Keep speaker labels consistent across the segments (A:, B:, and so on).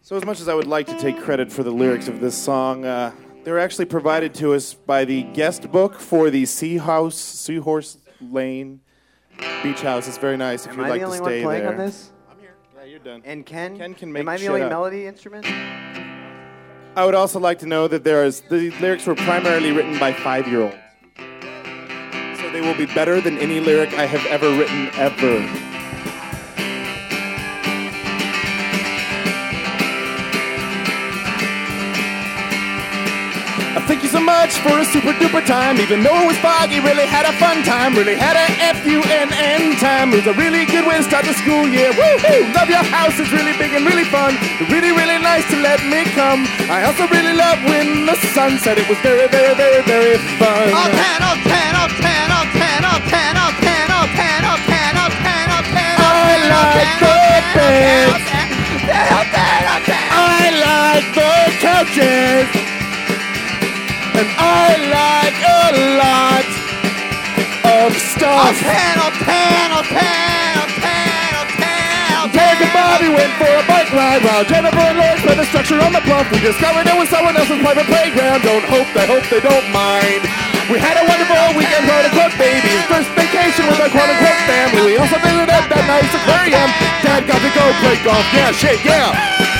A: So as much as I would like to take credit for the lyrics of this song, they were actually provided to us by the guest book for the Seahorse Lane Beach House. It's very nice if you'd like to stay there.
B: Am I the only one playing on this?
A: I'm here. Yeah, you're done.
B: And Ken?
A: Ken can make
B: Am I the
A: shit
B: only
A: up.
B: melody instrument?
A: I would also like to know that the lyrics were primarily written by 5-year-olds. So they will be better than any lyric I have ever written, ever. Thank you so much for a super duper time. Even though it was foggy, really had a fun time. Really had a FUNN time. It was a really good way to start the school year. Woohoo! Love your house, it's really big and really fun. Really, really nice to let me come. I also really love when the sun set. It was very, very, very, very fun.
B: Oh, 10, oh, 10, oh, 10, oh, 10, oh, 10, oh, 10, oh, 10, oh, 10, oh, 10, oh, 10, oh, 10,
A: I like the beds. I like the couches. And I like a lot of stuff.
B: Oh, 10, oh, 10, oh, 10, oh, 10, oh, 10, oh, 10.
A: Derek and Bobby went for a bike ride while Jennifer and Lloyd played the structure on the bluff. We discovered it was someone else's private playground. I hope they don't mind. We had a wonderful weekend, quote-unquote babies. First vacation with our quote-unquote family. We also visited that nice aquarium. Dad got to go play golf. Yeah, shit, yeah.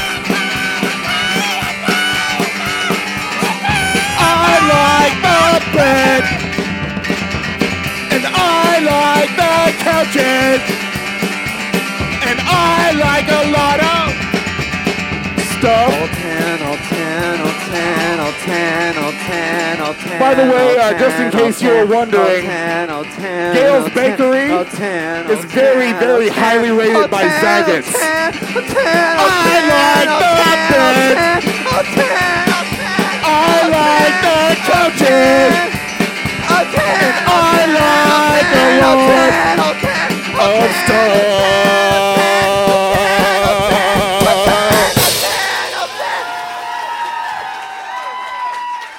A: I like the bed, and I like the couches, and I like a lot of stuff.
B: Oh, 10, oh, 10, oh, 10, oh, 10, oh, 10, oh, 10.
A: By the way, just in case you were wondering, Gail's Bakery is very, very highly rated by Zagat's. I like the bed. I like the couches. And I like a lot of stuff.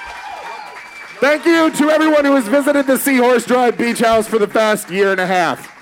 A: Thank you to everyone who has visited the Seahorse Drive Beach House for the past year and a half.